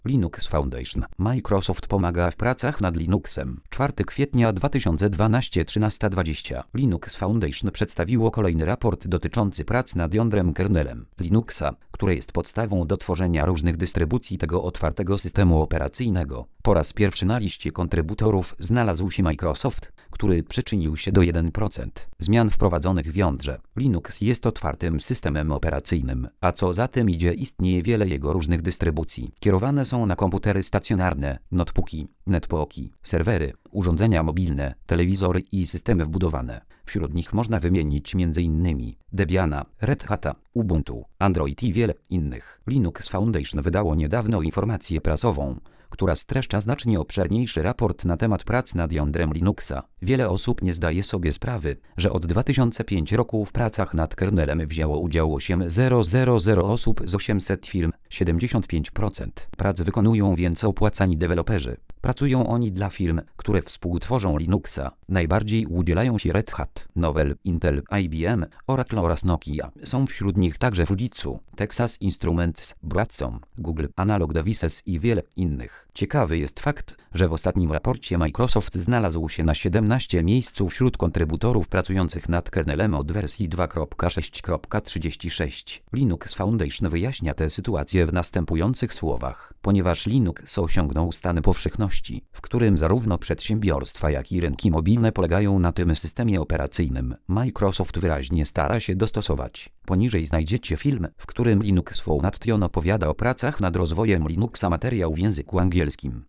Linux Foundation. Microsoft pomaga w pracach nad Linuxem. 4 kwietnia 2012, 13:20. Linux Foundation przedstawiło kolejny raport dotyczący prac nad jądrem kernelem Linuxa, które jest podstawą do tworzenia różnych dystrybucji tego otwartego systemu operacyjnego. Po raz pierwszy na liście kontrybutorów znalazł się Microsoft, który przyczynił się do 1% zmian wprowadzonych w jądrze. Linux jest otwartym systemem operacyjnym, a co za tym idzie, istnieje wiele jego różnych dystrybucji. Kierowane są na komputery stacjonarne, notebooki, netbooki, serwery, urządzenia mobilne, telewizory i systemy wbudowane. Wśród nich można wymienić m.in. Debiana, Red Hata, Ubuntu, Android i wiele innych. Linux Foundation wydało niedawno informację prasową, która streszcza znacznie obszerniejszy raport na temat prac nad jądrem Linuxa. Wiele osób nie zdaje sobie sprawy, że od 2005 roku w pracach nad kernelem wzięło udział 8,000 osób z 800 firm. 75% prac wykonują więc opłacani deweloperzy. Pracują oni dla firm, które współtworzą Linuxa. Najbardziej udzielają się Red Hat, Novell, Intel, IBM, Oracle oraz Nokia. Są wśród nich także Fujitsu, Texas Instruments, Broadcom, Google, Analog Devices i wiele innych. Ciekawy jest fakt, że w ostatnim raporcie Microsoft znalazł się na 17 miejscu wśród kontrybutorów pracujących nad kernelem od wersji 2.6.36. Linux Foundation wyjaśnia tę sytuację w następujących słowach. Ponieważ Linux osiągnął stan powszechności, w którym zarówno przedsiębiorstwa, jak i rynki mobilne polegają na tym systemie operacyjnym, Microsoft wyraźnie stara się dostosować. Poniżej znajdziecie film, w którym Linux Foundation opowiada o pracach nad rozwojem Linuxa, materiał w języku angielskim.